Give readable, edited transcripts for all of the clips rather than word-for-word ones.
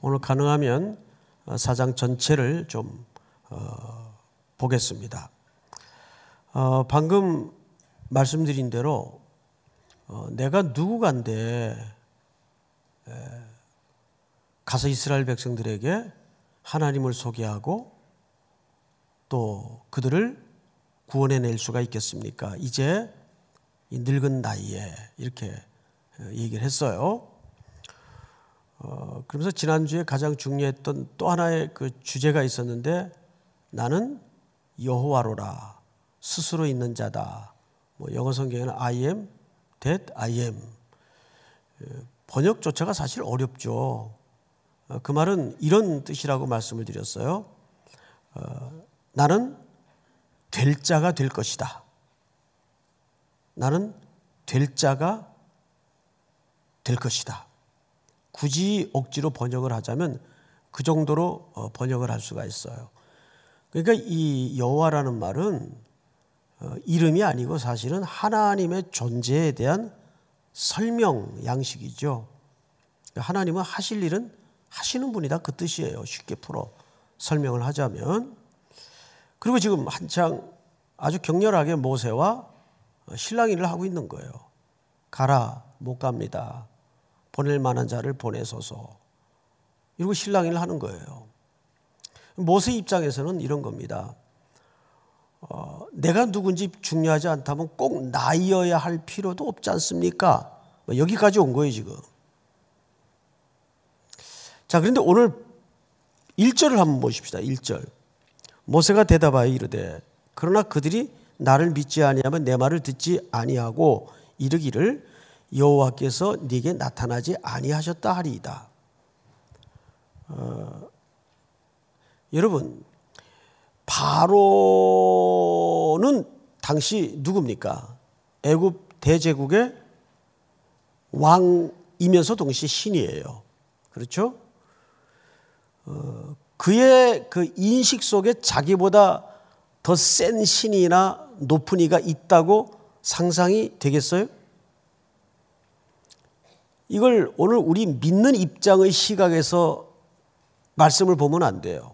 오늘 가능하면 4장 전체를 좀 보겠습니다. 방금 말씀드린 대로 내가 누구간데 가서 이스라엘 백성들에게 하나님을 소개하고 또 그들을 구원해낼 수가 있겠습니까? 이제 이 늙은 나이에 이렇게 얘기를 했어요. 그러면서 지난주에 가장 중요했던 또 하나의 그 주제가 있었는데 나는 여호와로라 스스로 있는 자다. 영어 성경에는 I am that I am. 번역조차가 사실 어렵죠. 그 말은 이런 뜻이라고 말씀을 드렸어요. 나는 될 자가 될 것이다. 나는 될 자가 될 것이다. 굳이 억지로 번역을 하자면 그 정도로 번역을 할 수가 있어요. 그러니까 이 여호와라는 말은 이름이 아니고 사실은 하나님의 존재에 대한 설명 양식이죠. 하나님은 하실 일은 하시는 분이다 그 뜻이에요. 쉽게 풀어 설명을 하자면. 그리고 지금 한창 아주 격렬하게 모세와 실랑이를 하고 있는 거예요. 가라, 못 갑니다. 보낼 만한 자를 보내소서. 이러고 실랑이를 하는 거예요. 모세 입장에서는 이런 겁니다. 내가 누군지 중요하지 않다면 꼭 나이어야 할 필요도 없지 않습니까? 여기까지 온 거예요 지금. 자, 그런데 오늘 1절을 한번 보십시다. 1절. 모세가 대답하여 이르되 그러나 그들이 나를 믿지 아니하면 내 말을 듣지 아니하고 이르기를 여호와께서 네게 나타나지 아니하셨다 하리이다. 여러분, 바로는 당시 누굽니까? 애굽 대제국의 왕이면서 동시에 신이에요. 그렇죠? 그의 그 인식 속에 자기보다 더 센 신이나 높은 이가 있다고 상상이 되겠어요? 이걸 오늘 우리 믿는 입장의 시각에서 말씀을 보면 안 돼요.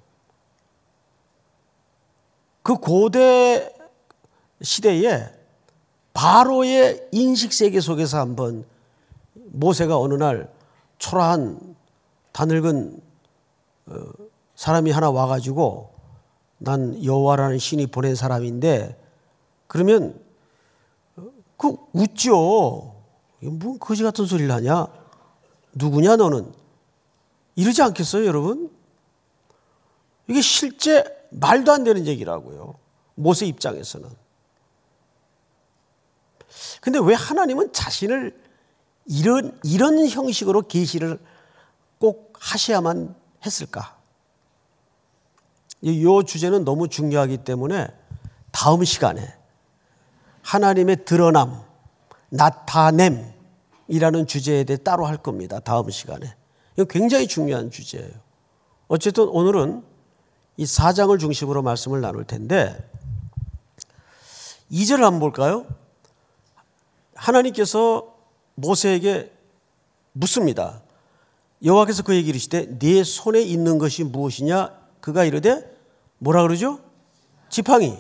그 고대 시대에 바로의 인식 세계 속에서 한번 모세가 어느 날 초라한 다늙은 사람이 하나 와가지고 난 여호와라는 신이 보낸 사람인데 그러면 그 웃죠. 뭐 거지 같은 소리를 하냐? 누구냐 너는? 이러지 않겠어요 여러분? 이게 실제 말도 안 되는 얘기라고요. 모세 입장에서는. 근데 왜 하나님은 자신을 이런 형식으로 계시를 꼭 하셔야만 했을까? 이 주제는 너무 중요하기 때문에 다음 시간에 하나님의 드러남, 나타냄이라는 주제에 대해 따로 할 겁니다. 다음 시간에. 이건 굉장히 중요한 주제예요. 어쨌든 오늘은 이 4장을 중심으로 말씀을 나눌 텐데 2절을 한번 볼까요? 하나님께서 모세에게 묻습니다. 여호와께서 그에게 이르시되 네 손에 있는 것이 무엇이냐? 그가 이르되 뭐라 그러죠? 지팡이.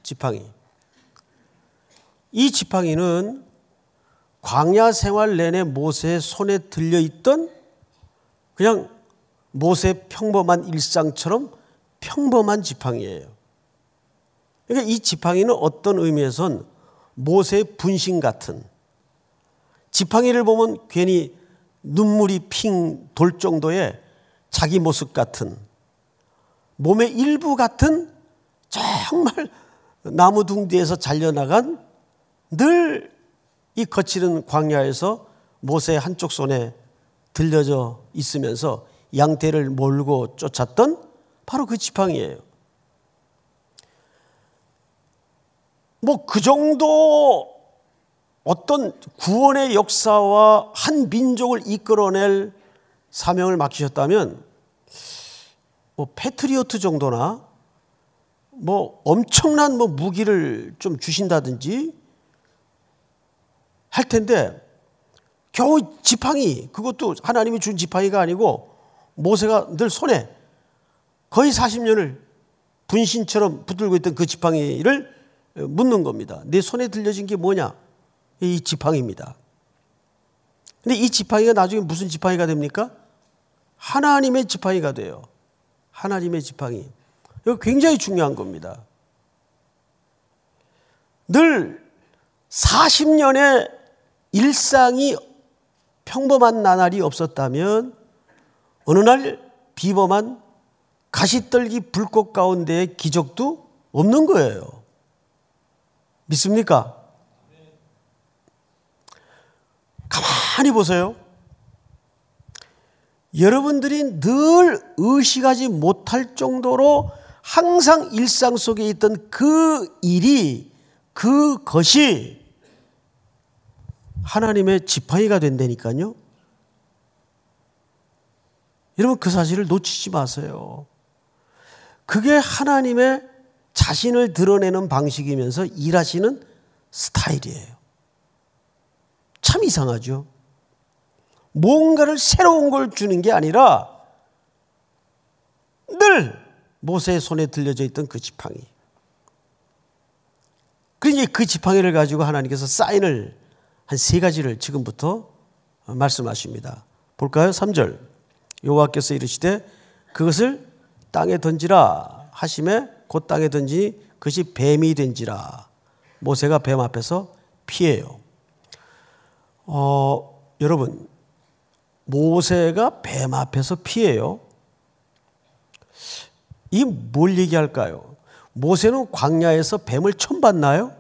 이 지팡이는 광야 생활 내내 모세의 손에 들려있던 그냥 모세의 평범한 일상처럼 평범한 지팡이예요. 그러니까 이 지팡이는 어떤 의미에선 모세의 분신 같은, 지팡이를 보면 괜히 눈물이 핑 돌 정도의 자기 모습 같은, 몸의 일부 같은 정말 나무 둥 뒤에서 잘려나간 늘 이 거칠은 광야에서 모세의 한쪽 손에 들려져 있으면서 양떼를 몰고 쫓았던 바로 그 지팡이예요. 뭐 그 정도 어떤 구원의 역사와 한 민족을 이끌어낼 사명을 맡기셨다면 뭐 패트리어트 정도나 뭐 엄청난 뭐 무기를 좀 주신다든지 할 텐데 겨우 지팡이, 그것도 하나님이 준 지팡이가 아니고 모세가 늘 손에 거의 40년을 분신처럼 붙들고 있던 그 지팡이를 묻는 겁니다. 내 손에 들려진 게 뭐냐? 이 지팡이입니다. 근데 이 지팡이가 나중에 무슨 지팡이가 됩니까? 하나님의 지팡이가 돼요. 하나님의 지팡이. 이거 굉장히 중요한 겁니다. 늘 40년의 일상이 평범한 나날이 없었다면 어느 날 비범한 가시떨기 불꽃 가운데의 기적도 없는 거예요. 믿습니까? 가만히 보세요. 여러분들이 늘 의식하지 못할 정도로 항상 일상 속에 있던 그 일이, 그것이 하나님의 지팡이가 된다니까요. 여러분 그 사실을 놓치지 마세요. 그게 하나님의 자신을 드러내는 방식이면서 일하시는 스타일이에요. 참 이상하죠. 뭔가를 새로운 걸 주는 게 아니라 늘 모세의 손에 들려져 있던 그 지팡이. 그러니 그 지팡이를 가지고 하나님께서 사인을 한 3가지를 지금부터 말씀하십니다. 볼까요? 3절. 여호와께서 이르시되 그것을 땅에 던지라 하심에 곧 땅에 던지니 그것이 뱀이 된지라. 모세가 뱀 앞에서 피해요. 여러분, 모세가 뱀 앞에서 피해요. 이 뭘 얘기할까요? 모세는 광야에서 뱀을 처음 봤나요?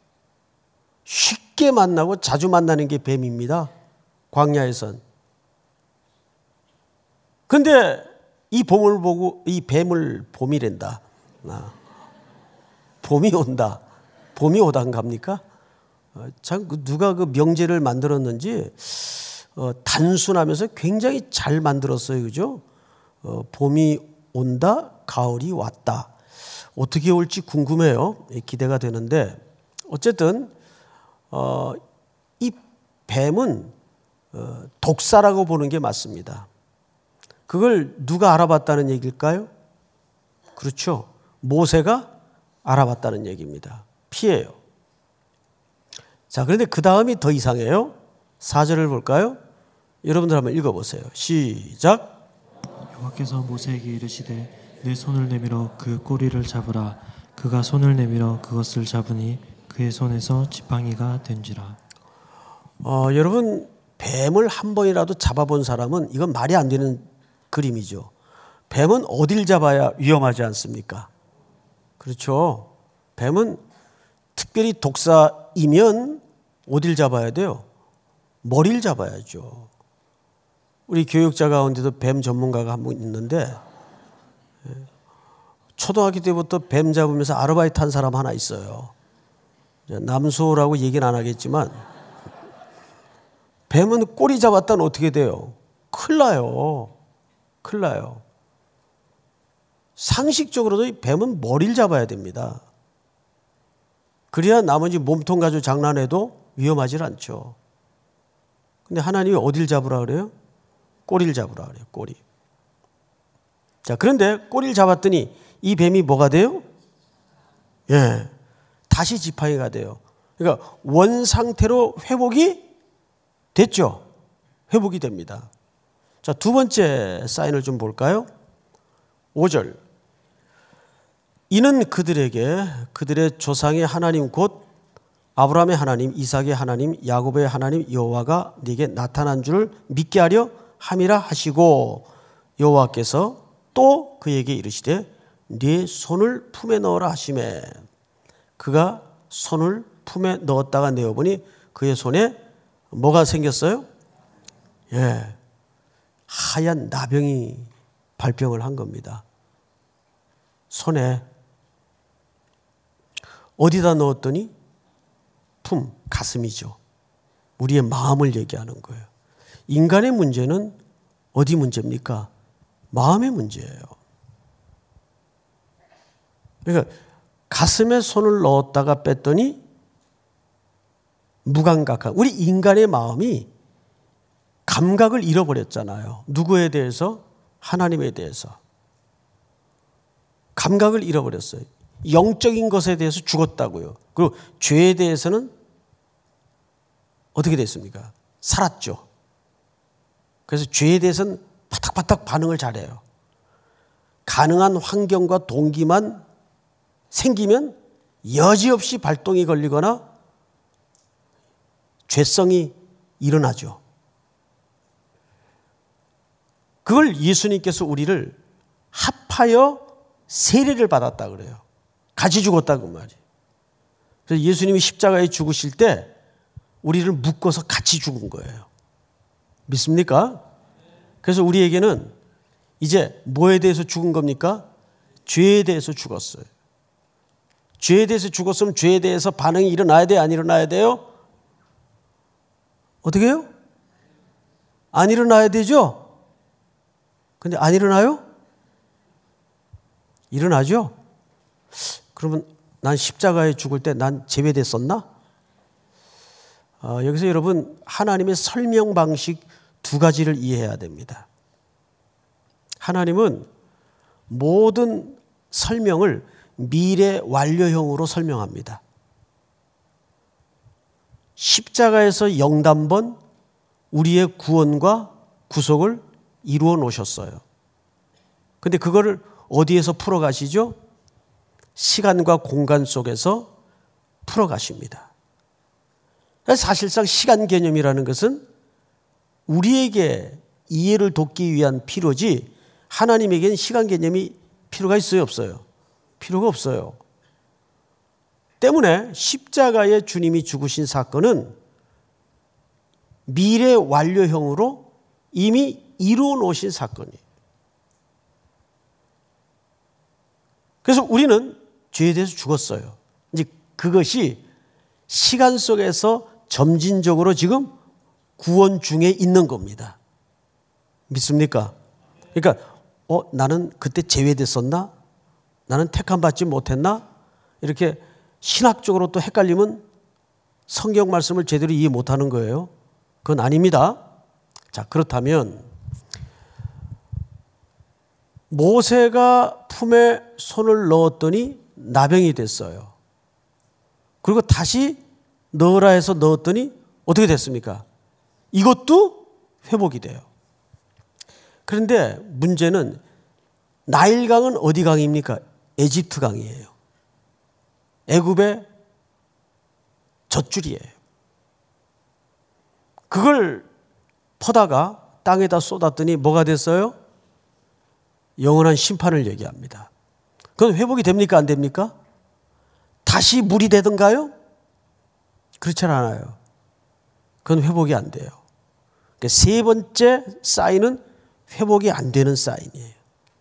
쉽게 만나고 자주 만나는 게 뱀입니다. 광야에선. 근데 이 봄을 보고 이 뱀을 봄이란다. 봄이 온다. 봄이 오단 갑니까? 참 누가 그 명제를 만들었는지 단순하면서 굉장히 잘 만들었어요. 그죠? 봄이 온다, 가을이 왔다. 어떻게 올지 궁금해요. 기대가 되는데 어쨌든 이 뱀은 독사라고 보는 게 맞습니다. 그걸 누가 알아봤다는 얘기일까요? 그렇죠. 모세가 알아봤다는 얘기입니다. 피해요. 자, 그런데 그 다음이 더 이상해요. 4절을 볼까요? 여러분들 한번 읽어보세요. 시작. 여호와께서 모세에게 이르시되 내 손을 내밀어 그 꼬리를 잡으라. 그가 손을 내밀어 그것을 잡으니 그의 손에서 지팡이가 된지라. 여러분 뱀을 한 번이라도 잡아본 사람은 이건 말이 안 되는 그림이죠. 뱀은 어딜 잡아야 위험하지 않습니까? 그렇죠. 뱀은 특별히 독사이면 어딜 잡아야 돼요? 머리를 잡아야죠. 우리 교육자 가운데도 뱀 전문가가 한 분 있는데 초등학교 때부터 뱀 잡으면서 아르바이트 한 사람 하나 있어요. 남수호라고 얘기는 안 하겠지만 뱀은 꼬리 잡았다는 어떻게 돼요? 큰일 나요. 큰일 나요. 상식적으로도 이 뱀은 머리를 잡아야 됩니다. 그래야 나머지 몸통 가지고 장난해도 위험하지 않죠. 근데 하나님이 어딜 잡으라 그래요? 꼬리를 잡으라 그래요. 꼬리. 자, 그런데 꼬리를 잡았더니 이 뱀이 뭐가 돼요? 예, 다시 지팡이가 돼요. 그러니까 원 상태로 회복이 됐죠. 회복이 됩니다. 자, 두 번째 사인을 좀 볼까요? 5절. 이는 그들에게 그들의 조상의 하나님 곧 아브라함의 하나님, 이삭의 하나님, 야곱의 하나님 여호와가 네게 나타난 줄을 믿게 하려 함이라 하시고 여호와께서 또 그에게 이르시되 네 손을 품에 넣어라 하시매 그가 손을 품에 넣었다가 내어보니 그의 손에 뭐가 생겼어요? 예, 하얀 나병이 발병을 한 겁니다. 손에. 어디다 넣었더니 품, 가슴이죠. 우리의 마음을 얘기하는 거예요. 인간의 문제는 어디 문제입니까? 마음의 문제예요. 그러니까 가슴에 손을 넣었다가 뺐더니 무감각한, 우리 인간의 마음이 감각을 잃어버렸잖아요. 누구에 대해서? 하나님에 대해서 감각을 잃어버렸어요. 영적인 것에 대해서 죽었다고요. 그리고 죄에 대해서는 어떻게 됐습니까? 살았죠. 그래서 죄에 대해서는 바닥바닥 반응을 잘해요. 가능한 환경과 동기만 생기면 여지없이 발동이 걸리거나 죄성이 일어나죠. 그걸 예수님께서 우리를 합하여 세례를 받았다 그래요. 같이 죽었다 그 말이에요. 그래서 예수님이 십자가에 죽으실 때 우리를 묶어서 같이 죽은 거예요. 믿습니까? 그래서 우리에게는 이제 뭐에 대해서 죽은 겁니까? 죄에 대해서 죽었어요. 죄에 대해서 죽었으면 죄에 대해서 반응이 일어나야 돼요? 안 일어나야 돼요? 어떻게 해요? 안 일어나야 되죠? 근데 안 일어나요? 일어나죠? 그러면 난 십자가에 죽을 때 난 제외됐었나? 여기서 여러분 하나님의 설명 방식 두 가지를 이해해야 됩니다. 하나님은 모든 설명을 미래 완료형으로 설명합니다. 십자가에서 영단번 우리의 구원과 구속을 이루어 놓으셨어요. 그런데 그거를 어디에서 풀어가시죠? 시간과 공간 속에서 풀어가십니다. 사실상 시간 개념이라는 것은 우리에게 이해를 돕기 위한 필요지 하나님에게는 시간 개념이 필요가 있어요, 없어요? 필요가 없어요. 때문에 십자가에 주님이 죽으신 사건은 미래 완료형으로 이미 이루어 놓으신 사건이에요. 그래서 우리는 죄에 대해서 죽었어요. 이제 그것이 시간 속에서 점진적으로 지금 구원 중에 있는 겁니다. 믿습니까? 그러니까 나는 그때 제외됐었나? 나는 택함받지 못했나? 이렇게 신학적으로 또 헷갈리면 성경 말씀을 제대로 이해 못하는 거예요. 그건 아닙니다. 자, 그렇다면 모세가 품에 손을 넣었더니 나병이 됐어요. 그리고 다시 넣으라 해서 넣었더니 어떻게 됐습니까? 이것도 회복이 돼요. 그런데 문제는 나일강은 어디 강입니까? 에집트 강이에요. 애굽의 젖줄이에요. 그걸 퍼다가 땅에다 쏟았더니 뭐가 됐어요? 영원한 심판을 얘기합니다. 그건 회복이 됩니까? 안 됩니까? 다시 물이 되던가요? 그렇지 않아요. 그건 회복이 안 돼요. 그러니까 세 번째 사인은 회복이 안 되는 사인이에요.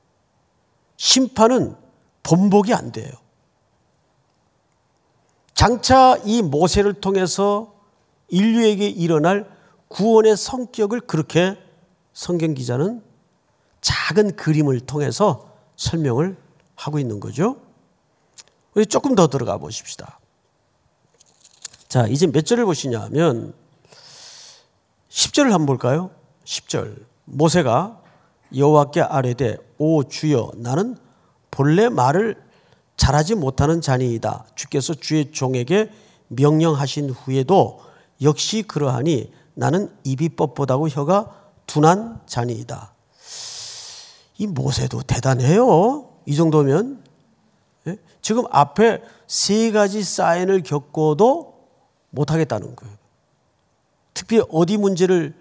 심판은 번복이 안 돼요. 장차 이 모세를 통해서 인류에게 일어날 구원의 성격을 그렇게 성경 기자는 작은 그림을 통해서 설명을 하고 있는 거죠. 우리 조금 더 들어가 보십시다. 자, 이제 몇 절을 보시냐 하면 10절을 한번 볼까요? 10절. 모세가 여호와께 아뢰되 오 주여 나는 본래 말을 잘하지 못하는 자니이다. 주께서 주의 종에게 명령하신 후에도 역시 그러하니 나는 입이 뻣뻣하고 혀가 둔한 자니이다. 이 모세도 대단해요. 이 정도면. 지금 앞에 세 가지 사인을 겪고도 못하겠다는 거예요. 특히 어디 문제를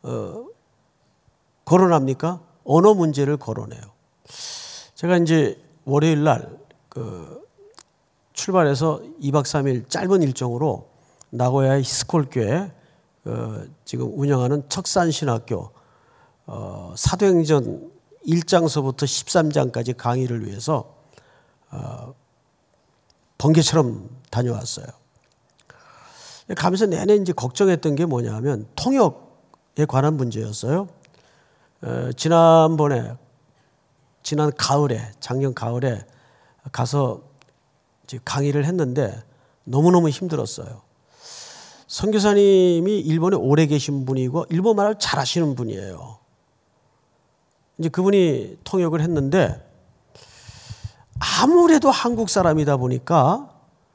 거론합니까? 언어 문제를 거론해요. 제가 이제 월요일 날 출발해서 2박 3일 짧은 일정으로 나고야의 히스콜교회 지금 운영하는 척산신학교 사도행전 1장서부터 13장까지 강의를 위해서 번개처럼 다녀왔어요. 가면서 내내 이제 걱정했던 게 뭐냐면 통역에 관한 문제였어요. 지난 가을에, 작년 가을에 가서 이제 강의를 했는데 너무너무 힘들었어요. 선교사님이 일본에 오래 계신 분이고 일본말을 잘하시는 분이에요. 이제 그분이 통역을 했는데 아무래도 한국 사람이다 보니까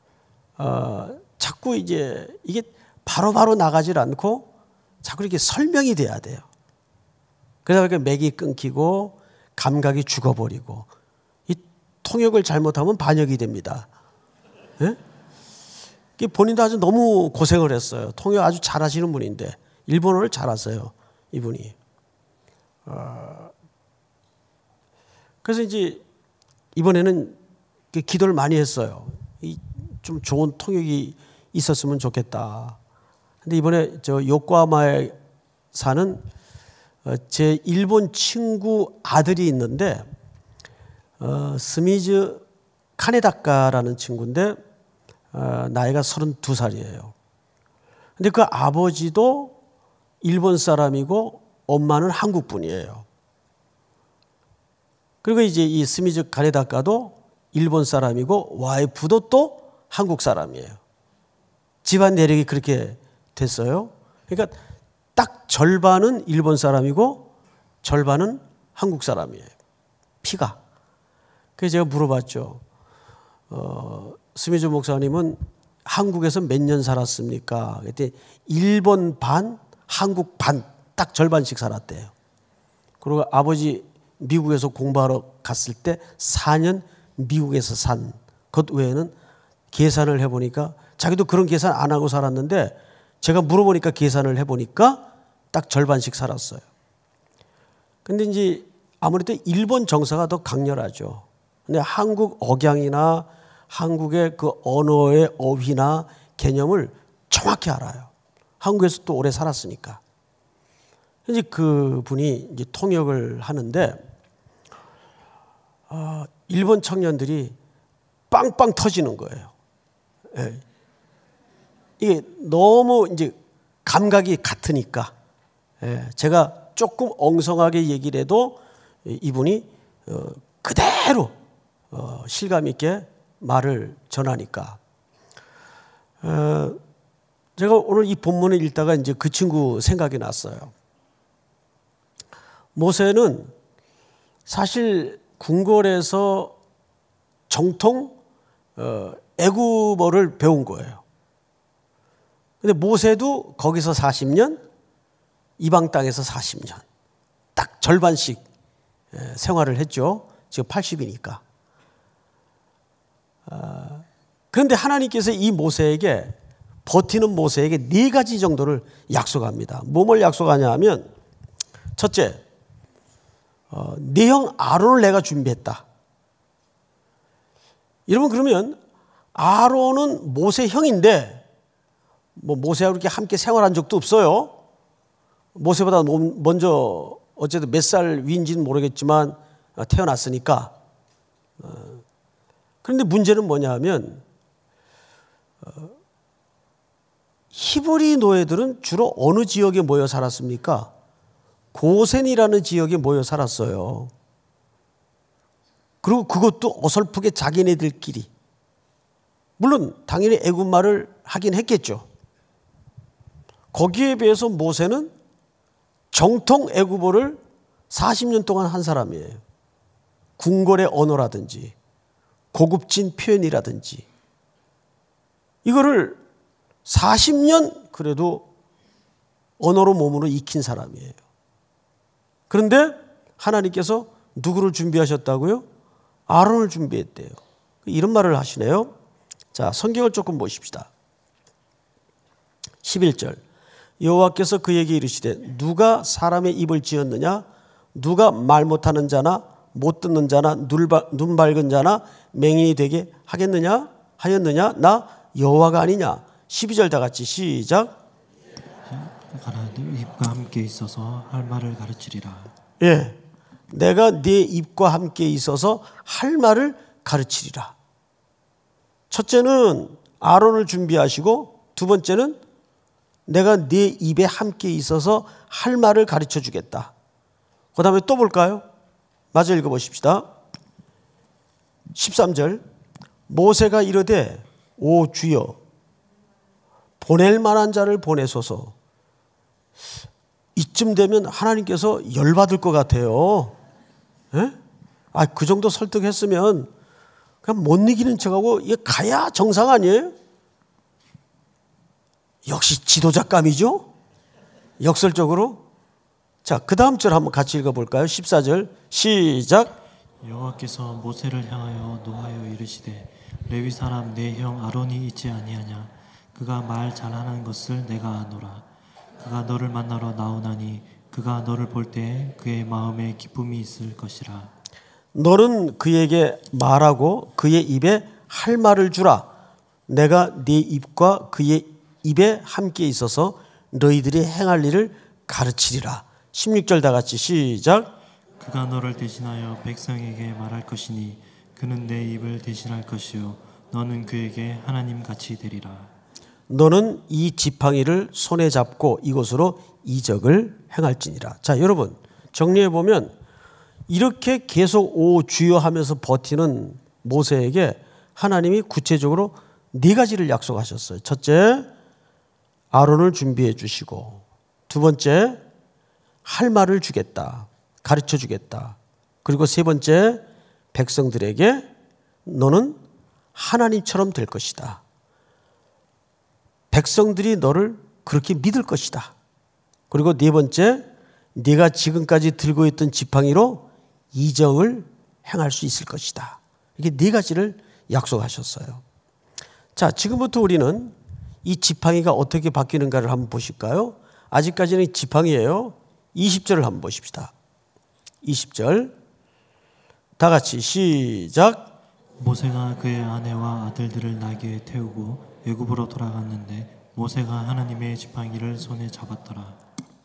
자꾸 이제 이게 바로바로 나가질 않고 자꾸 이렇게 설명이 돼야 돼요. 그러다 보니까 맥이 끊기고 감각이 죽어버리고 이 통역을 잘못하면 반역이 됩니다. 네? 본인도 아주 너무 고생을 했어요. 통역 아주 잘하시는 분인데 일본어를 잘하세요, 이분이. 그래서 이제 이번에는 기도를 많이 했어요. 좀 좋은 통역이 있었으면 좋겠다. 근데 이번에 저 요코하마에 사는 제 일본 친구 아들이 있는데 스미즈 카네다카라는 친구인데 나이가 32살이에요. 근데 그 아버지도 일본 사람이고 엄마는 한국 분이에요. 그리고 이제 이 스미즈 카네다카도 일본 사람이고 와이프도 또 한국 사람이에요. 집안 내력이 그렇게 됐어요. 그러니까 딱 절반은 일본 사람이고 절반은 한국 사람이에요. 피가. 그래서 제가 물어봤죠. 스미즈 목사님은 한국에서 몇 년 살았습니까? 그때 일본 반, 한국 반, 딱 절반씩 살았대요. 그리고 아버지 미국에서 공부하러 갔을 때 4년 미국에서 산 것 외에는 계산을 해보니까 자기도 그런 계산 안 하고 살았는데 제가 물어보니까 계산을 해보니까 딱 절반씩 살았어요. 근데 이제 아무래도 일본 정서가 더 강렬하죠. 근데 한국 억양이나 한국의 그 언어의 어휘나 개념을 정확히 알아요. 한국에서 또 오래 살았으니까. 이제 그분이 이제 통역을 하는데 일본 청년들이 빵빵 터지는 거예요. 예. 이게 너무 이제 감각이 같으니까 제가 조금 엉성하게 얘기를 해도 이분이 그대로 실감 있게 말을 전하니까 제가 오늘 이 본문을 읽다가 이제 그 친구 생각이 났어요. 모세는 사실 궁궐에서 정통 애굽어를 배운 거예요. 근데 모세도 거기서 40년, 이방 땅에서 40년. 딱 절반씩 생활을 했죠. 지금 80이니까. 그런데 하나님께서 이 모세에게, 버티는 모세에게 4가지 정도를 약속합니다. 뭐뭘 약속하냐 하면, 첫째, 네 형 아론을 내가 준비했다. 여러분, 그러면 아론은 모세 형인데 뭐 모세하고 이렇게 함께 생활한 적도 없어요. 모세보다 먼저 어쨌든 몇 살 위인지는 모르겠지만 태어났으니까. 그런데 문제는 뭐냐 하면 히브리 노예들은 주로 어느 지역에 모여 살았습니까? 고센이라는 지역에 모여 살았어요. 그리고 그것도 어설프게 자기네들끼리. 물론 당연히 애굽말을 하긴 했겠죠. 거기에 비해서 모세는 정통 애굽어를 40년 동안 한 사람이에요. 궁궐의 언어라든지 고급진 표현이라든지 이거를 40년 그래도 언어로 몸으로 익힌 사람이에요. 그런데 하나님께서 누구를 준비하셨다고요? 아론을 준비했대요. 이런 말을 하시네요. 자, 성경을 조금 보십시다. 11절. 여호와께서 그에게 이르시되 누가 사람의 입을 지었느냐? 누가 말 못하는 자나 못 듣는 자나 눈 밝은 자나 맹인이 되게 하겠느냐? 하였느냐? 나 여호와가 아니냐? 12절 다 같이 시작. 가라 네 입과 함께 있어서 할 말을 가르치리라. 예, 내가 네 입과 함께 있어서 할 말을 가르치리라. 첫째는 아론을 준비하시고 두 번째는 내가 네 입에 함께 있어서 할 말을 가르쳐 주겠다. 그 다음에 또 볼까요? 마저 읽어보십시다. 13절. 모세가 이르되 오 주여 보낼 만한 자를 보내소서. 이쯤 되면 하나님께서 열받을 것 같아요. 그 정도 설득했으면 그냥 못 이기는 척하고 이게 가야 정상 아니에요? 역시 지도자감이죠? 역설적으로. 자, 그 다음 절 한번 같이 읽어볼까요? 14절 시작. 여호와께서 모세를 향하여 노하여 이르시되 레위 사람 내 형 아론이 있지 아니하냐. 그가 말 잘하는 것을 내가 아노라. 그가 너를 만나러 나오나니 그가 너를 볼 때에 그의 마음에 기쁨이 있을 것이라. 너는 그에게 말하고 그의 입에 할 말을 주라. 내가 네 입과 그의 입에 함께 있어서 너희들이 행할 일을 가르치리라. 16절 다 같이 시작. 그가 너를 대신하여 백성에게 말할 것이니 그는 내 입을 대신할 것이요 너는 그에게 하나님같이 되리라. 너는 이 지팡이를 손에 잡고 이곳으로 이적을 행할지니라. 자, 여러분 정리해 보면 이렇게 계속 오 주여 하면서 버티는 모세에게 하나님이 구체적으로 네 가지를 약속하셨어요. 첫째, 아론을 준비해 주시고, 두 번째, 할 말을 주겠다, 가르쳐 주겠다. 그리고 세 번째, 백성들에게 너는 하나님처럼 될 것이다. 백성들이 너를 그렇게 믿을 것이다. 그리고 네 번째, 네가 지금까지 들고 있던 지팡이로 이적을 행할 수 있을 것이다. 이렇게 네 가지를 약속하셨어요. 자, 지금부터 우리는 이 지팡이가 어떻게 바뀌는가를 한번 보실까요? 아직까지는 지팡이예요. 20절을 한번 보십시다. 20절 다 같이 시작. 모세가 그의 아내와 아들들을 나귀에 태우고 애굽으로 돌아갔는데 모세가 하나님의 지팡이를 손에 잡았더라.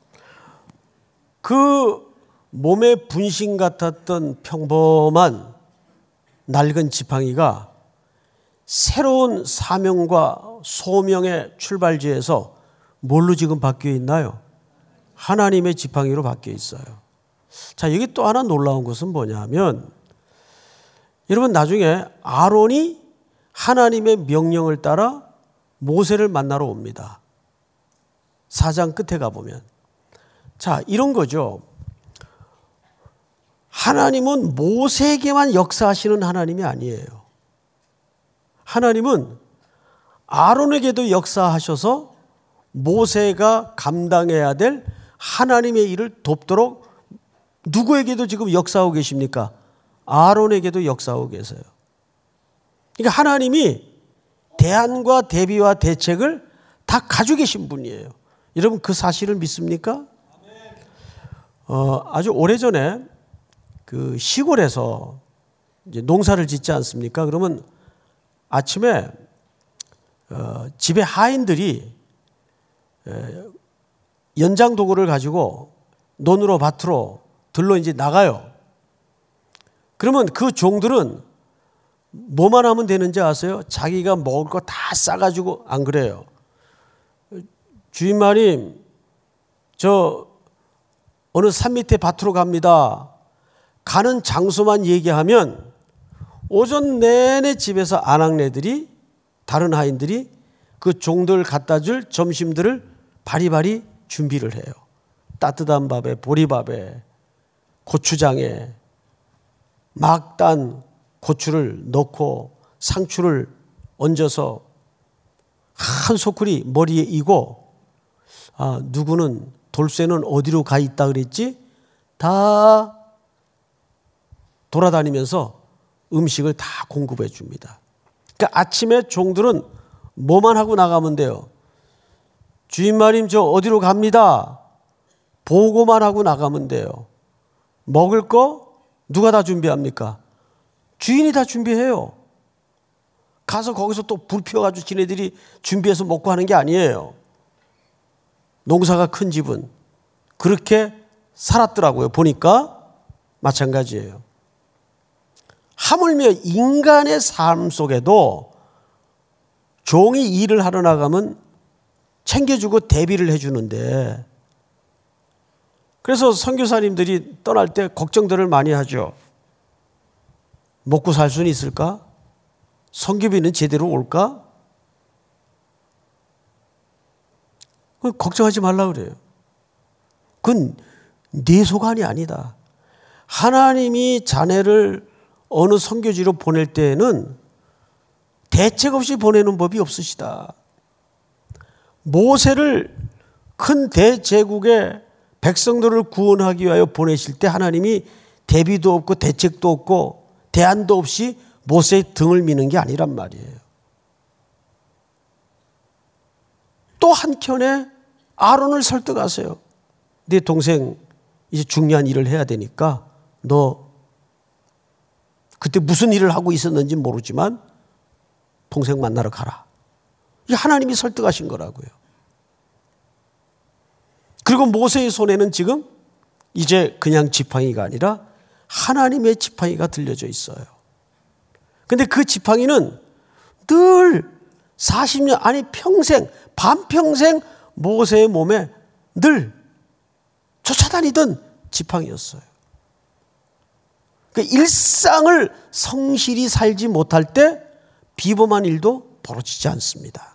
그 몸에 분신 같았던 평범한 낡은 지팡이가 새로운 사명과 소명의 출발지에서 뭘로 지금 바뀌어 있나요? 하나님의 지팡이로 바뀌어 있어요. 자, 여기 또 하나 놀라운 것은 뭐냐면 여러분 나중에 아론이 하나님의 명령을 따라 모세를 만나러 옵니다. 4장 끝에 가보면. 자, 이런 거죠. 하나님은 모세에게만 역사하시는 하나님이 아니에요. 하나님은 아론에게도 역사하셔서 모세가 감당해야 될 하나님의 일을 돕도록 누구에게도 지금 역사하고 계십니까? 아론에게도 역사하고 계세요. 그러니까 하나님이 대안과 대비와 대책을 다 가지고 계신 분이에요. 여러분 그 사실을 믿습니까? 아주 오래전에 그 시골에서 이제 농사를 짓지 않습니까? 그러면 아침에 집에 하인들이 연장 도구를 가지고 논으로 밭으로 들러 이제 나가요. 그러면 그 종들은 뭐만 하면 되는지 아세요? 자기가 먹을 거 다 싸가지고 안 그래요. 주인마님, 저 어느 산 밑에 밭으로 갑니다. 가는 장소만 얘기하면 오전 내내 집에서 아낙네들이 다른 하인들이 그 종들 갖다 줄 점심들을 바리바리 준비를 해요. 따뜻한 밥에 보리밥에 고추장에 막 딴 고추를 넣고 상추를 얹어서 한 소쿠리 머리에 이고 누구는 돌쇠는 어디로 가 있다 그랬지? 다 돌아다니면서 음식을 다 공급해 줍니다. 그러니까 아침에 종들은 뭐만 하고 나가면 돼요? 주인마님 저 어디로 갑니다. 보고만 하고 나가면 돼요. 먹을 거 누가 다 준비합니까? 주인이 다 준비해요. 가서 거기서 또 불 피워가지고 지네들이 준비해서 먹고 하는 게 아니에요. 농사가 큰 집은 그렇게 살았더라고요. 보니까 마찬가지예요. 하물며 인간의 삶 속에도 종이 일을 하러 나가면 챙겨주고 대비를 해주는데, 그래서 선교사님들이 떠날 때 걱정들을 많이 하죠. 먹고 살 수는 있을까? 선교비는 제대로 올까? 걱정하지 말라 그래요. 그건 내 소관이 아니다. 하나님이 자네를 어느 선교지로 보낼 때에는 대책 없이 보내는 법이 없으시다. 모세를 큰 대제국의 백성들을 구원하기 위하여 보내실 때 하나님이 대비도 없고 대책도 없고 대안도 없이 모세의 등을 미는 게 아니란 말이에요. 또 한켠에 아론을 설득하세요. 네 동생 이제 중요한 일을 해야 되니까 너 그때 무슨 일을 하고 있었는지 모르지만 동생 만나러 가라. 이게 하나님이 설득하신 거라고요. 그리고 모세의 손에는 지금 이제 그냥 지팡이가 아니라 하나님의 지팡이가 들려져 있어요. 근데 그 지팡이는 늘 40년, 아니 평생, 반평생 모세의 몸에 늘 쫓아다니던 지팡이였어요. 그 일상을 성실히 살지 못할 때 비범한 일도 벌어지지 않습니다.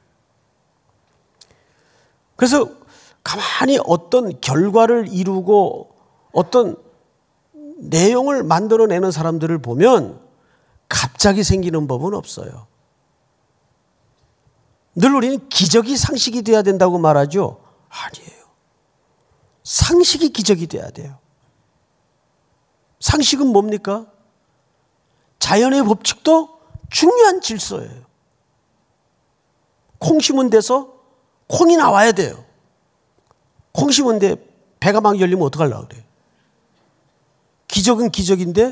그래서 가만히 어떤 결과를 이루고 어떤 내용을 만들어내는 사람들을 보면 갑자기 생기는 법은 없어요. 늘 우리는 기적이 상식이 돼야 된다고 말하죠. 아니에요. 상식이 기적이 돼야 돼요. 상식은 뭡니까? 자연의 법칙도 중요한 질서예요. 콩 심은 데서 콩이 나와야 돼요. 콩 심은 데 배가 막 열리면 어떡하려고 그래요? 기적은 기적인데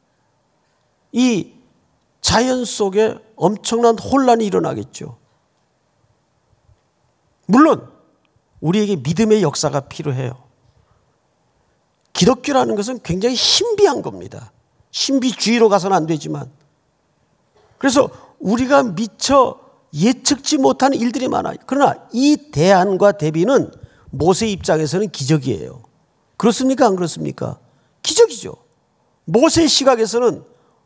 이 자연 속에 엄청난 혼란이 일어나겠죠. 물론 우리에게 믿음의 역사가 필요해요. 기독교라는 것은 굉장히 신비한 겁니다. 신비주의로 가서는 안 되지만. 그래서 우리가 미처 예측지 못한 일들이 많아요. 그러나 이 대안과 대비는 모세 입장에서는 기적이에요. 그렇습니까? 안 그렇습니까? 기적이죠. 모세의 시각에서는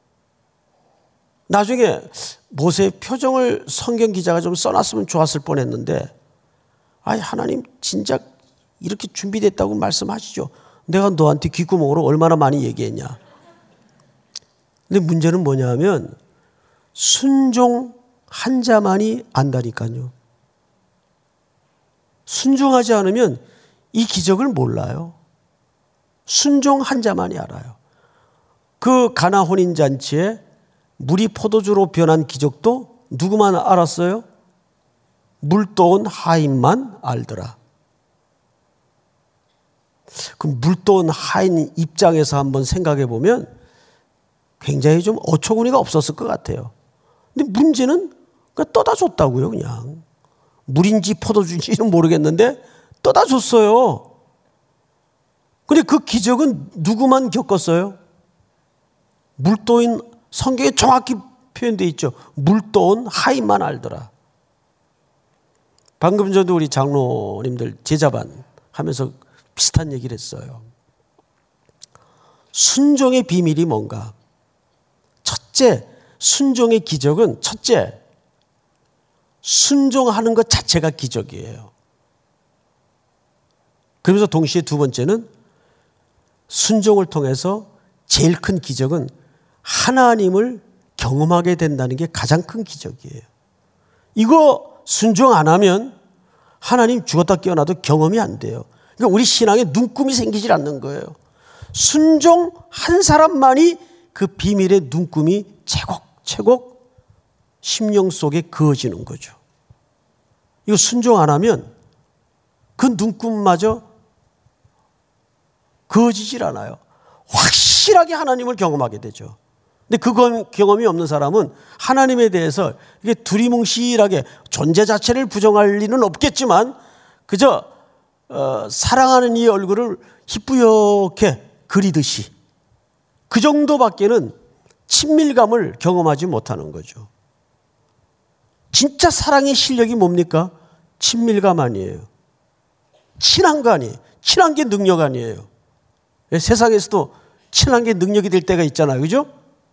나중에 모세의 표정을 성경 기자가 좀 써놨으면 좋았을 뻔했는데, 아니 하나님 진작 이렇게 준비됐다고 말씀하시죠. 내가 너한테 귓구멍으로 얼마나 많이 얘기했냐. 근데 문제는 뭐냐면 순종한 자만이 안다니까요. 순종하지 않으면 이 기적을 몰라요. 순종한 자만이 알아요. 그 가나 혼인잔치에 물이 포도주로 변한 기적도 누구만 알았어요? 물도온 하인만 알더라. 그 물도온 하인 입장에서 한번 생각해 보면 굉장히 좀 어처구니가 없었을 것 같아요. 근데 문제는 그냥 떠다 줬다고요. 그냥 물인지 포도주인지는 모르겠는데 떠다 줬어요. 근데 그 기적은 누구만 겪었어요? 물도인, 성경에 정확히 표현되어 있죠. 물도온 하인만 알더라. 방금 전에도 우리 장로님들 제자반 하면서 비슷한 얘기를 했어요. 순종의 비밀이 뭔가? 첫째, 순종의 기적은 첫째, 순종하는 것 자체가 기적이에요. 그러면서 동시에 두 번째는 순종을 통해서 제일 큰 기적은 하나님을 경험하게 된다는 게 가장 큰 기적이에요. 이거 순종 안 하면 하나님 죽었다 깨어나도 경험이 안 돼요. 그러니까 우리 신앙에 눈금이 생기질 않는 거예요. 순종한 사람만이 그 비밀의 눈금이 채곡채곡 심령 속에 그어지는 거죠. 이거 순종 안 하면 그 눈금마저 그어지질 않아요. 확실하게 하나님을 경험하게 되죠. 근데 그건 경험이 없는 사람은 하나님에 대해서 이게 두리뭉실하게 존재 자체를 부정할 리는 없겠지만 그저 사랑하는 이 얼굴을 희뿌옇게 그리듯이 그 정도밖에는 친밀감을 경험하지 못하는 거죠. 진짜 사랑의 실력이 뭡니까? 친밀감 아니에요. 친한 거 아니에요. 친한 게 능력 아니에요. 세상에서도 친한 게 능력이 될 때가 있잖아요. 그죠?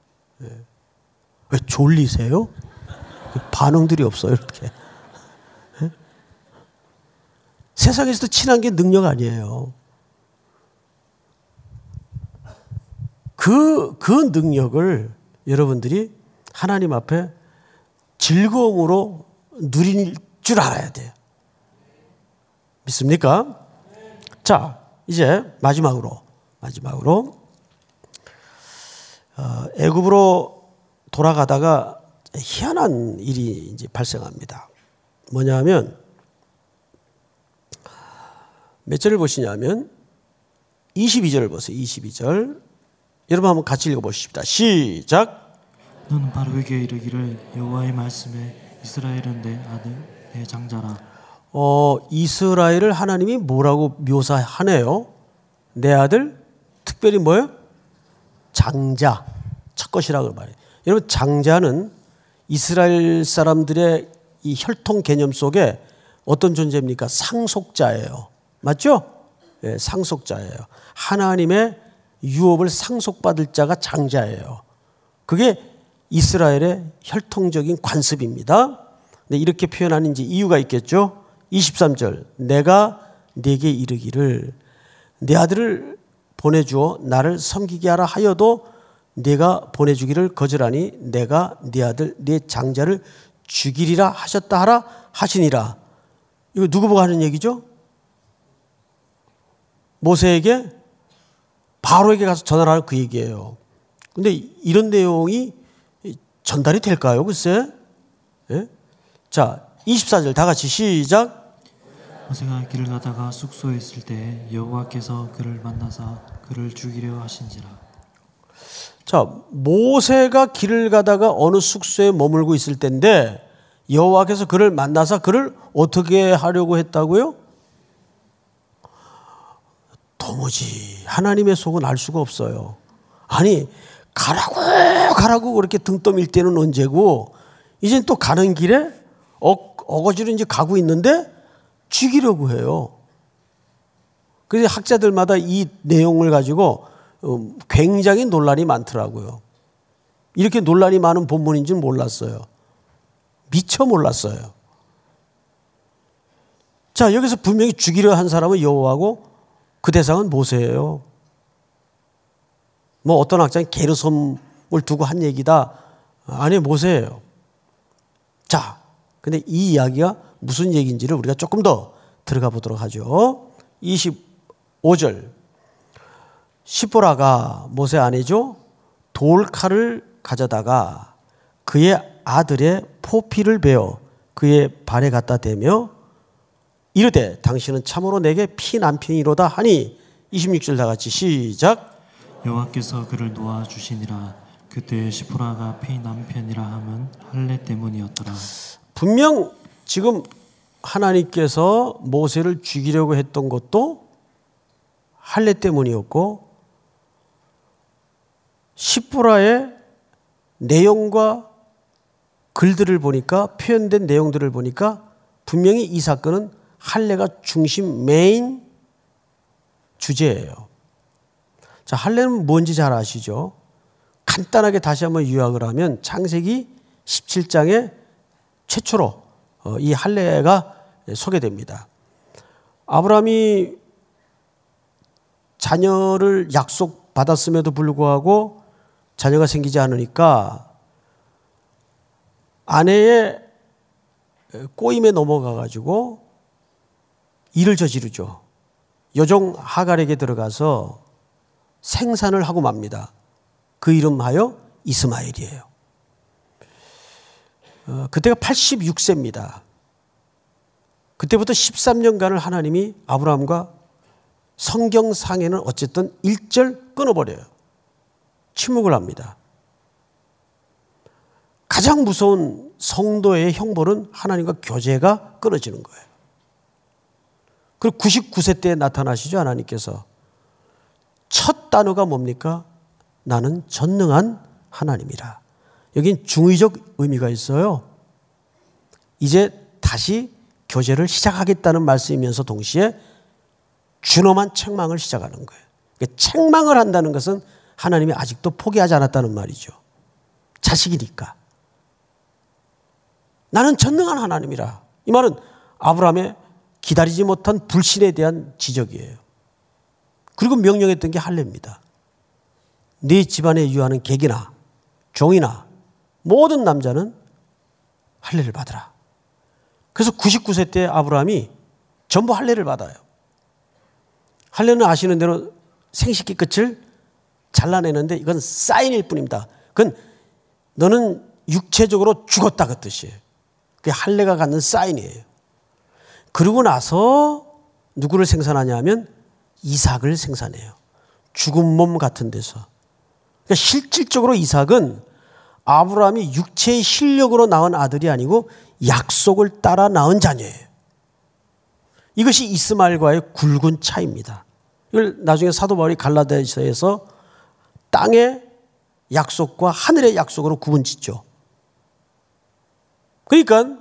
왜 졸리세요? 반응들이 없어요. 이렇게. 세상에서도 친한 게 능력 아니에요. 그 능력을 여러분들이 하나님 앞에 즐거움으로 누릴 줄 알아야 돼요. 믿습니까? 자, 이제 마지막으로 애굽으로 돌아가다가 희한한 일이 이제 발생합니다. 뭐냐면 몇 절을 보시냐면 22절을 보세요. 22절. 여러분 한번 같이 읽어보십시다. 시작. 너는 바로에게 이르기를 여호와의 말씀에 이스라엘은 내 아들 내 장자라. 이스라엘을 하나님이 뭐라고 묘사하네요? 내 아들, 특별히 뭐예요? 장자, 첫 것이라고 말해요. 여러분 장자는 이스라엘 사람들의 이 혈통 개념 속에 어떤 존재입니까? 상속자예요. 맞죠? 네, 상속자예요. 하나님의 유업을 상속받을 자가 장자예요. 그게 이스라엘의 혈통적인 관습입니다. 근데 이렇게 표현하는 이제 이유가 있겠죠. 23절. 내가 네게 이르기를 내 아들을 보내주어 나를 섬기게 하라 하여도 네가 보내주기를 거절하니 내가 네 아들 네 장자를 죽이리라 하셨다 하라 하시니라. 이거 누구 보고 하는 얘기죠? 모세에게 바로에게 가서 전하라는 그 얘기예요. 근데 이런 내용이 전달이 될까요? 글쎄. 예? 자, 24절 다 같이 시작. 모세가 길을 가다가 숙소에 있을 때 여호와께서 그를 만나사 그를 죽이려 하신지라. 자, 모세가 길을 가다가 어느 숙소에 머물고 있을 때인데 여호와께서 그를 만나서 그를 어떻게 하려고 했다고요? 도무지 하나님의 속은 알 수가 없어요. 아니 가라고 그렇게 등 떠밀 때는 언제고 이젠 또 가는 길에 어거지로 이제 가고 있는데 죽이려고 해요. 그래서 학자들마다 이 내용을 가지고 굉장히 논란이 많더라고요. 이렇게 논란이 많은 본문인 줄 몰랐어요. 미처 몰랐어요. 자, 여기서 분명히 죽이려 한 사람은 여호와고 그 대상은 모세예요. 뭐 어떤 학자는 게르솜을 두고 한 얘기다. 아니, 모세예요. 자, 근데 이 이야기가 무슨 얘기인지를 우리가 조금 더 들어가 보도록 하죠. 25절. 시보라가 모세 아내죠. 돌칼을 가져다가 그의 아들의 포피를 베어 그의 발에 갖다 대며 이르되 당신은 참으로 내게 피 남편이로다 하니 26절 다 같이 시작. 여호와께서 그를 놓아 주시니라. 그때 시보라가 피 남편이라 함은 할례 때문이었더라. 분명 지금 하나님께서 모세를 죽이려고 했던 것도 할례 때문이었고 시보라의 내용과 글들을 보니까 표현된 내용들을 보니까 분명히 이 사건은 할례가 중심 메인 주제예요. 자, 할례는 뭔지 잘 아시죠? 간단하게 다시 한번 요약을 하면 창세기 17장에 최초로 이 할례가 소개됩니다. 아브라함이 자녀를 약속받았음에도 불구하고 자녀가 생기지 않으니까 아내의 꼬임에 넘어가 가지고 일을 저지르죠. 여종 하갈에게 들어가서 생산을 하고 맙니다. 그 이름하여 이스마엘이에요. 그때가 86세입니다. 그때부터 13년간을 하나님이 아브라함과 성경상에는 어쨌든 일절 끊어버려요. 침묵을 합니다. 가장 무서운 성도의 형벌은 하나님과 교제가 끊어지는 거예요. 그리고 99세 때에 나타나시죠, 하나님께서. 첫 단어가 뭡니까? 나는 전능한 하나님이라. 여긴 중의적 의미가 있어요. 이제 다시 교제를 시작하겠다는 말씀이면서 동시에 준엄한 책망을 시작하는 거예요. 그러니까 책망을 한다는 것은 하나님이 아직도 포기하지 않았다는 말이죠. 자식이니까. 나는 전능한 하나님이라. 이 말은 아브라함의 기다리지 못한 불신에 대한 지적이에요. 그리고 명령했던 게 할례입니다. 네 집안에 유하는 객이나 종이나 모든 남자는 할례를 받으라. 그래서 99세 때 아브라함이 전부 할례를 받아요. 할례는 아시는 대로 생식기 끝을 잘라내는데 이건 사인일 뿐입니다. 그건 너는 육체적으로 죽었다 그 뜻이에요. 그게 할례가 갖는 사인이에요. 그러고 나서 누구를 생산하냐 하면 이삭을 생산해요. 죽은 몸 같은 데서. 그러니까 실질적으로 이삭은 아브라함이 육체의 실력으로 낳은 아들이 아니고 약속을 따라 낳은 자녀예요. 이것이 이스마엘과의 굵은 차이입니다. 이걸 나중에 사도 바울이 갈라디아서에서 땅의 약속과 하늘의 약속으로 구분짓죠. 그러니까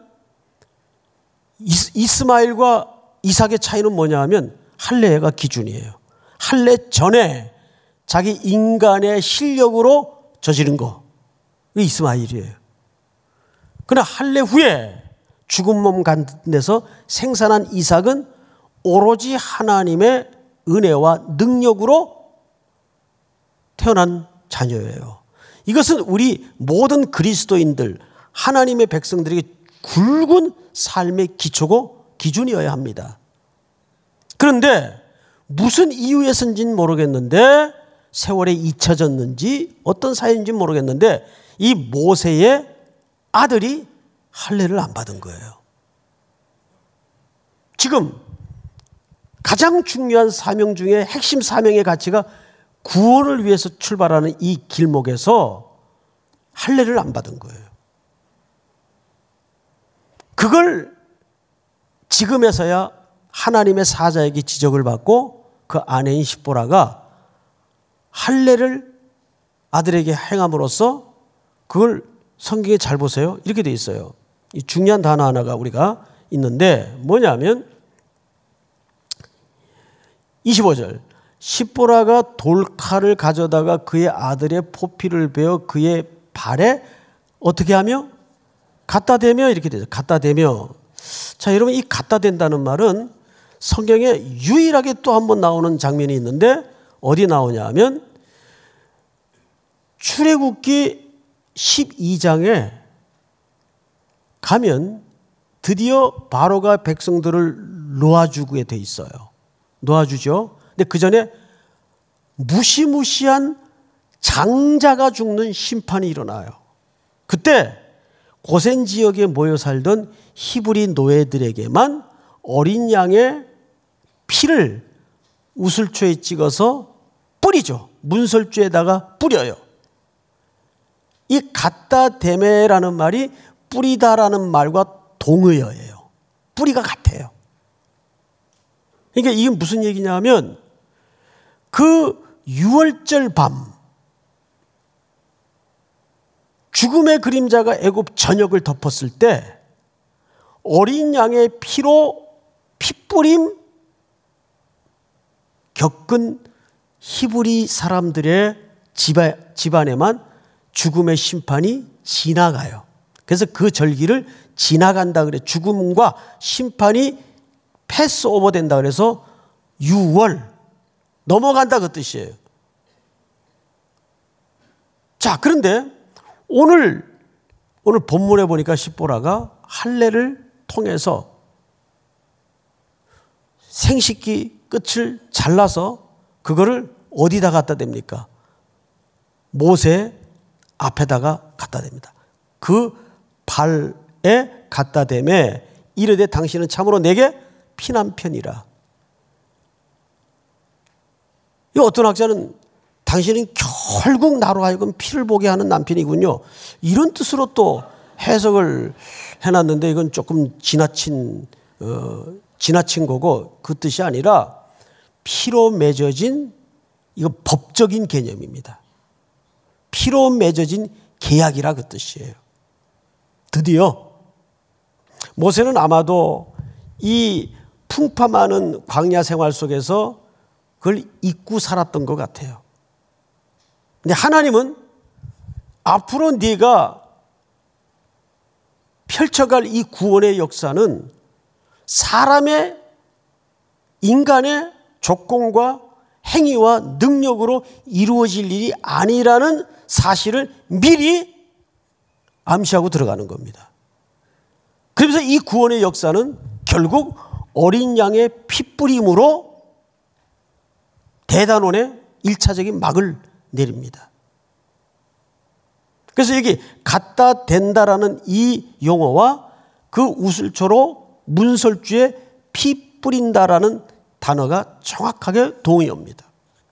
이스마엘과 이삭의 차이는 뭐냐 하면 할례가 기준이에요. 할례 전에 자기 인간의 실력으로 저지른 거, 그게 이스마엘이에요. 그러나 할례 후에 죽은 몸 가운데서 생산한 이삭은 오로지 하나님의 은혜와 능력으로 태어난 자녀예요. 이것은 우리 모든 그리스도인들, 하나님의 백성들에게 굵은 삶의 기초고 기준이어야 합니다. 그런데 무슨 이유에서인지는 모르겠는데, 세월에 잊혀졌는지 어떤 사연인지 모르겠는데, 이 모세의 아들이 할례를 안 받은 거예요. 지금 가장 중요한 사명 중에 핵심 사명의 가치가 구원을 위해서 출발하는 이 길목에서 할례를 안 받은 거예요. 그걸 지금에서야 하나님의 사자에게 지적을 받고 그 아내인 십보라가 할례를 아들에게 행함으로써 그걸 성경에 잘 보세요. 이렇게 돼 있어요. 이 중요한 단어 하나가 우리가 있는데 뭐냐면 25절 십보라가 돌칼을 가져다가 그의 아들의 포피를 베어 그의 발에 어떻게 하며? 갖다 대며 이렇게 되죠. 갖다 대며. 자, 여러분 이 갖다 댄다는 말은 성경에 유일하게 또 한 번 나오는 장면이 있는데 어디 나오냐 하면 출애굽기 12장에 가면 드디어 바로가 백성들을 놓아주게 돼 있어요. 놓아주죠. 근데 그 전에 무시무시한 장자가 죽는 심판이 일어나요. 그때 고센 지역에 모여 살던 히브리 노예들에게만 어린 양의 피를 우슬초에 찍어서 뿌리죠. 문설주에다가 뿌려요. 이 갖다 대매라는 말이 뿌리다라는 말과 동의어예요. 뿌리가 같아요. 그러니까 이게 무슨 얘기냐 하면 그 유월절 밤 죽음의 그림자가 애굽 전역을 덮었을 때 어린 양의 피로 피뿌림 겪은 히브리 사람들의 집안에만 죽음의 심판이 지나가요. 그래서 그 절기를 지나간다 그래. 죽음과 심판이 패스오버 된다 그래서 6월 넘어간다 그 뜻이에요. 자, 그런데 오늘 본문에 보니까 십보라가 할례를 통해서 생식기 끝을 잘라서 그거를 어디다 갖다 댑니까? 모세 앞에다가 갖다 댑니다. 그 발에 갖다 대매 이르되 당신은 참으로 내게 피남편이라. 이 어떤 학자는 당신은 결국 나로 하여금 피를 보게 하는 남편이군요. 이런 뜻으로 또 해석을 해놨는데 이건 조금 지나친 거고 그 뜻이 아니라 피로 맺어진 이거 법적인 개념입니다. 피로 맺어진 계약이라 그 뜻이에요. 드디어 모세는 아마도 이 풍파 많은 광야 생활 속에서 그걸 잊고 살았던 것 같아요. 근데 하나님은 앞으로 네가 펼쳐갈 이 구원의 역사는 사람의 인간의 조건과 행위와 능력으로 이루어질 일이 아니라는 사실을 미리 암시하고 들어가는 겁니다. 그러면서 이 구원의 역사는 결국 어린 양의 핏뿌림으로 대단원의 1차적인 막을 내립니다. 그래서 여기 갖다 댄다라는 이 용어와 그 우슬초로 문설주에 피 뿌린다라는 단어가 정확하게 동의어입니다.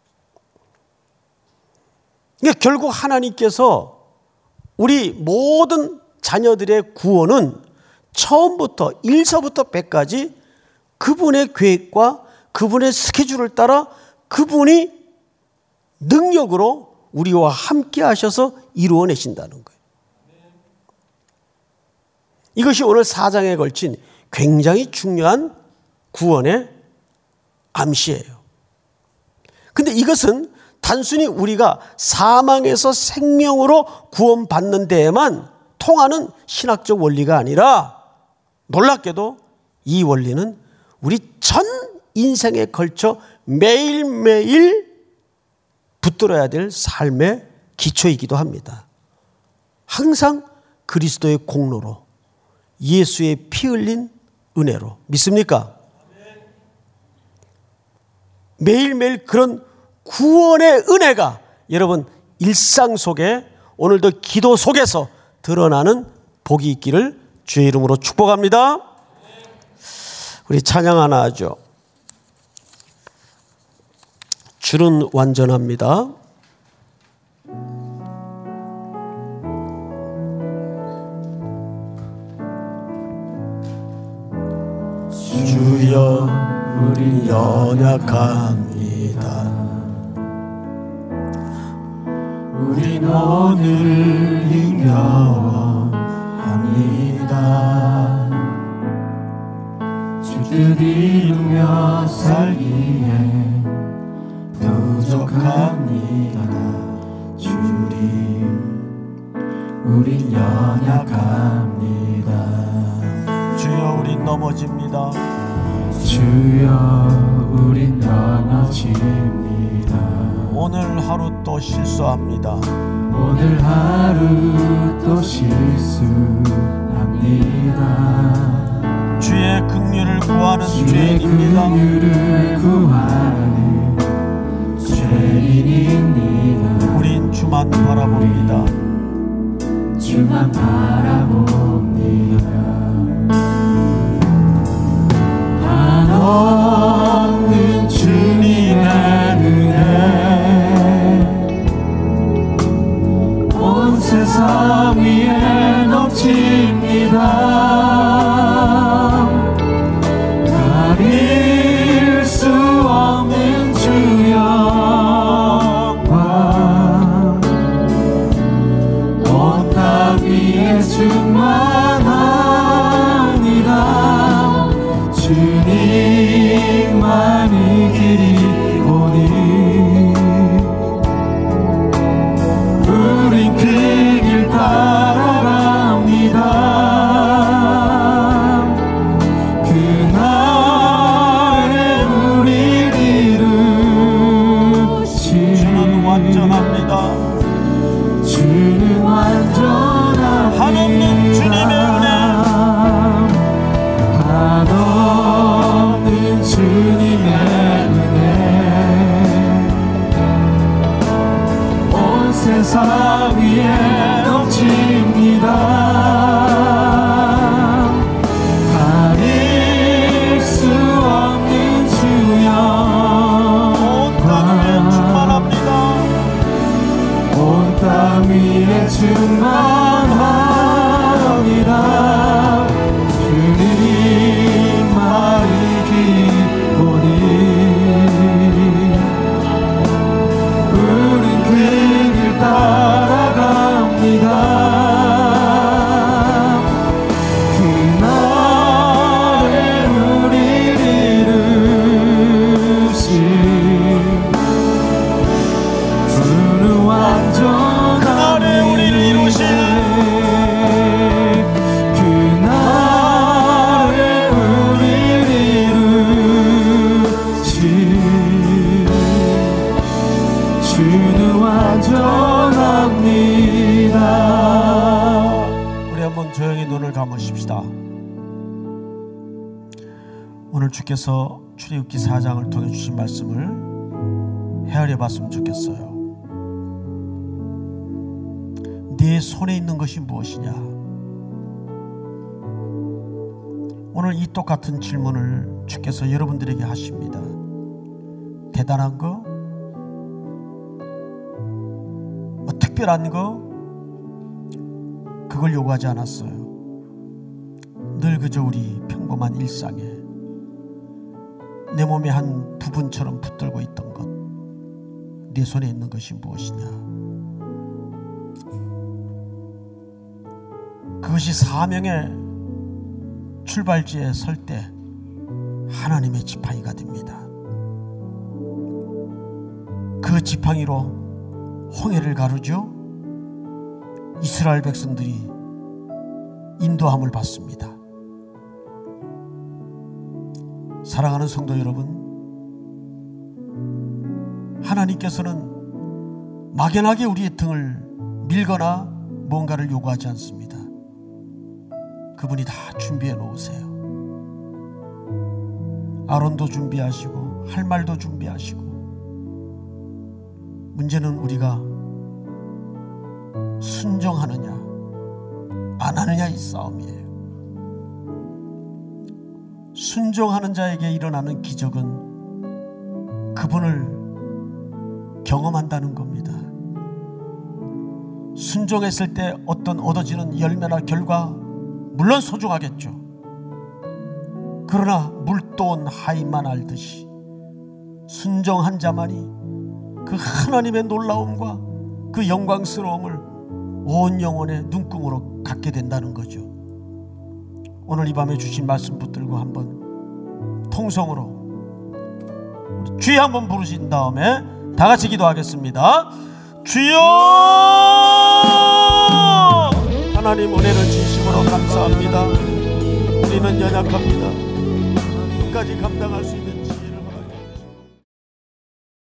그러니까 결국 하나님께서 우리 모든 자녀들의 구원은 처음부터 1서부터 100까지 그분의 계획과 그분의 스케줄을 따라 그분이 능력으로 우리와 함께 하셔서 이루어내신다는 거예요. 이것이 오늘 4장에 걸친 굉장히 중요한 구원의 암시예요. 그런데 이것은 단순히 우리가 사망에서 생명으로 구원받는 데에만 통하는 신학적 원리가 아니라 놀랍게도 이 원리는 우리 전 인생에 걸쳐 매일매일 붙들어야 될 삶의 기초이기도 합니다. 항상 그리스도의 공로로 예수의 피 흘린 은혜로 믿습니까? 매일매일 그런 구원의 은혜가 여러분 일상 속에 오늘도 기도 속에서 드러나는 복이 있기를 주의 이름으로 축복합니다. 우리 찬양 하나 하죠. 주는 완전합니다. 주여 우리 연약합니다. 우린 오늘 힘겨워합니다. 주 뜻 이루며 살기에 부족합니다. 주님 우린 연약합니다. 주여 우린 넘어집니다. 주여 우린 넘어집니다. 오늘 하루 또 실수합니다. 오늘 하루 또 실수합니다. 주의 긍휼을 구하는 죄인입니다. 주의 긍휼을 구하는 죄인입니다. 우린 주만 바라봅니다. 주만 바라봅니다. 한없는 주님의 은혜 온 세상 위에 넘칩니다. 가릴 수 없는 주 영광 온 땅 위에 충만합니다. 주님만이 길이 오니 우린 그 길 따라갑니다. 그날에 우릴 이루신 주는 완전합니다. 주는 완전합니다. 한없는 주님의 은혜 한없는 주님의 은혜 온 세상 위에 넘칩니다. 가릴 수 없는 주 영광 온 땅 위에 충만합니다. 주님만이 기쁘니 우린 그 길 따라갑니다. 그날에 우리를 이루신 주는 완전한 그날에 우리를 이루신 그 감으십시다. 오늘 주께서 출애굽기 4장을 통해 주신 말씀을 헤아려 봤으면 좋겠어요. 네 손에 있는 것이 무엇이냐? 오늘 이 똑같은 질문을 주께서 여러분들에게 하십니다. 대단한 거? 뭐 특별한 거? 그걸 요구하지 않았어요. 늘 그저 우리 평범한 일상에 내 몸의 한 부분처럼 붙들고 있던 것, 네 손에 있는 것이 무엇이냐? 그것이 사명의 출발지에 설 때 하나님의 지팡이가 됩니다. 그 지팡이로 홍해를 가르죠. 이스라엘 백성들이 인도함을 받습니다. 사랑하는 성도 여러분, 하나님께서는 막연하게 우리의 등을 밀거나 뭔가를 요구하지 않습니다. 그분이 다 준비해 놓으세요. 아론도 준비하시고 할 말도 준비하시고, 문제는 우리가 순종하느냐 안 하느냐 이 싸움이에요. 순종하는 자에게 일어나는 기적은 그분을 경험한다는 겁니다. 순종했을 때 어떤 얻어지는 열매나 결과 물론 소중하겠죠. 그러나 물도온 하인만 알듯이 순종한 자만이 그 하나님의 놀라움과 그 영광스러움을 온 영혼의 눈금으로 갖게 된다는 거죠. 오늘 이 밤에 주신 말씀 붙들고 한번 통성으로 주여 한번 부르신 다음에 다 같이 기도하겠습니다. 주여! 하나님 은혜를 진심으로 감사합니다. 우리는 연약합니다. 끝까지 감당할 수 있는